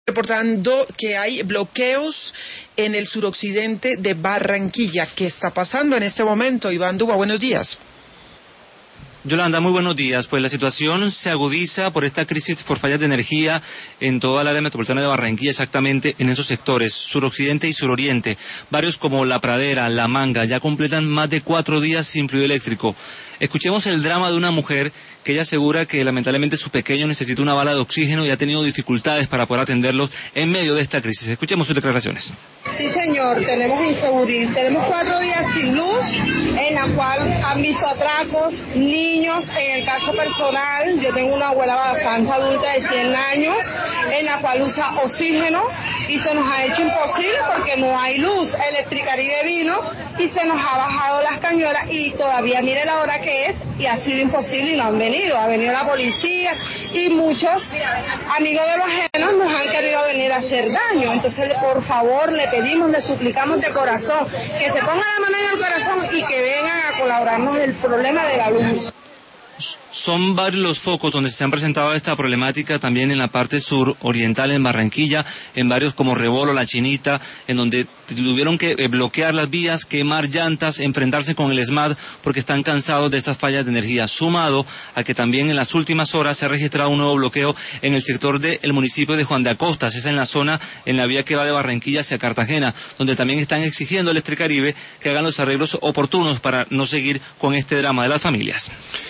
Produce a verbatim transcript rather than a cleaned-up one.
Reportando que hay bloqueos en el suroccidente de Barranquilla. ¿Qué está pasando en este momento? Iván Duba, buenos días. Yolanda, muy buenos días. Pues la situación se agudiza por esta crisis por fallas de energía en toda el área metropolitana de Barranquilla, exactamente en esos sectores, suroccidente y suroriente. Barrios como La Pradera, La Manga, ya completan más de cuatro días sin fluido eléctrico. Escuchemos el drama de una mujer que ella asegura que lamentablemente su pequeño necesita una bala de oxígeno y ha tenido dificultades para poder atenderlos en medio de esta crisis. Escuchemos sus declaraciones. Sí, señor, tenemos inseguridad, tenemos cuatro días sin luz, en la cual han visto atracos, niños, en el caso personal, yo tengo una abuela bastante adulta de cien años, en la cual usa oxígeno, y se nos ha hecho imposible porque no hay luz. Electricaribe vino y se nos ha bajado las cañonas y todavía mire la hora que es y ha sido imposible y no han venido. Ha venido la policía y muchos amigos de los ajenos nos han querido venir a hacer daño. Entonces, por favor, le pedimos, le suplicamos de corazón que se pongan la mano en el corazón y que vengan a colaborarnos en el problema de la luz. Son varios los focos donde se han presentado esta problemática, también en la parte suroriental en Barranquilla, en barrios como Rebolo, La Chinita, en donde tuvieron que bloquear las vías, quemar llantas, enfrentarse con el ESMAD porque están cansados de estas fallas de energía, sumado a que también en las últimas horas se ha registrado un nuevo bloqueo en el sector del municipio de Juan de Acostas, es en la zona, en la vía que va de Barranquilla hacia Cartagena, donde también están exigiendo a Electricaribe que hagan los arreglos oportunos para no seguir con este drama de las familias.